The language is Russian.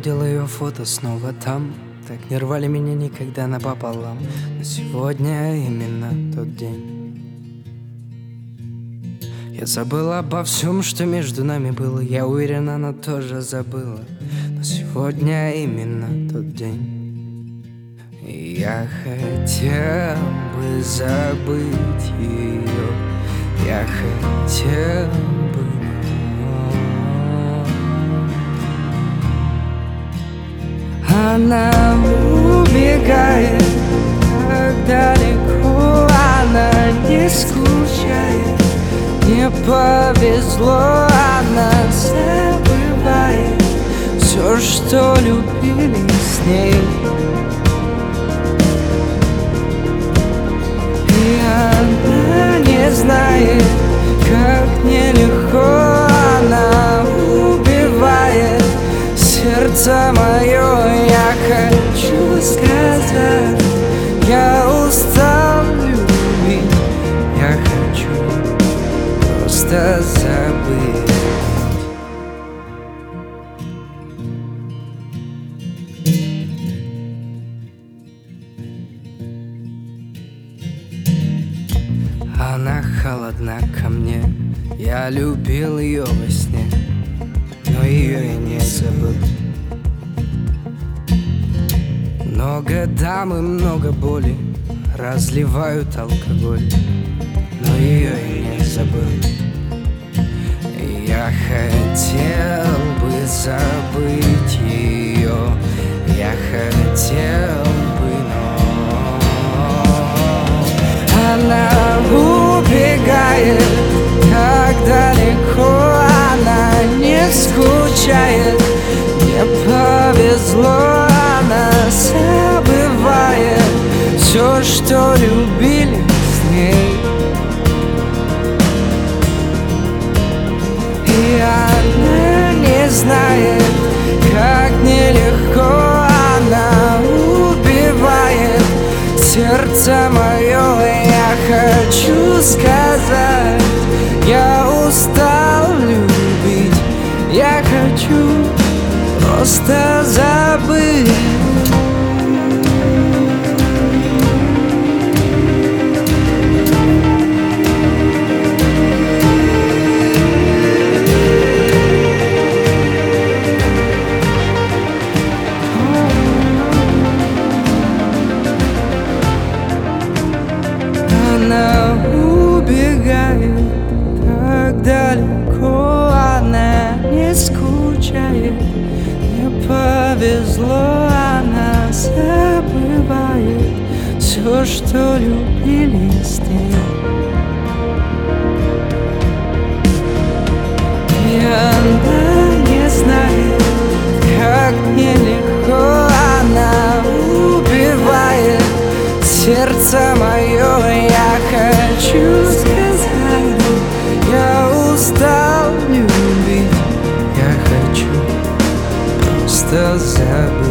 увидел ее фото снова там. Так не рвали меня никогда напополам. Но сегодня именно тот день. Я забыла обо всем, что между нами было. Я уверен, она тоже забыла. Но сегодня именно тот день. И я хотел бы забыть ее. Я хотел бы. Она убегает так далеко. Она не скучает. Не повезло, она забывает все, что любили с ней. И она не знает, как нелегко. Она убивает сердце мое. Я хочу сказать, я устал любить. Я хочу просто забыть. Она холодна ко мне. Я любил ее во сне, но ее я не забыл. Много дам и много боли разливают алкоголь, но ее я не забыл. И я хотел бы забыть ее. Я хотел бы, но она убегает так далеко. Она не скучает. Не повезло. Она забывает все, что любили с ней. И она не знает, как нелегко. Она убивает сердце мое. Я хочу сказать, я устал любить. Я хочу просто забыть. Она убегает так далеко. Она не скучает. Не повезло. Она забывает все, что любили с ней. И она не знает, как нелегко. Она убивает сердце мое. Я хочу сказать, я устал любить. Я хочу просто забыть.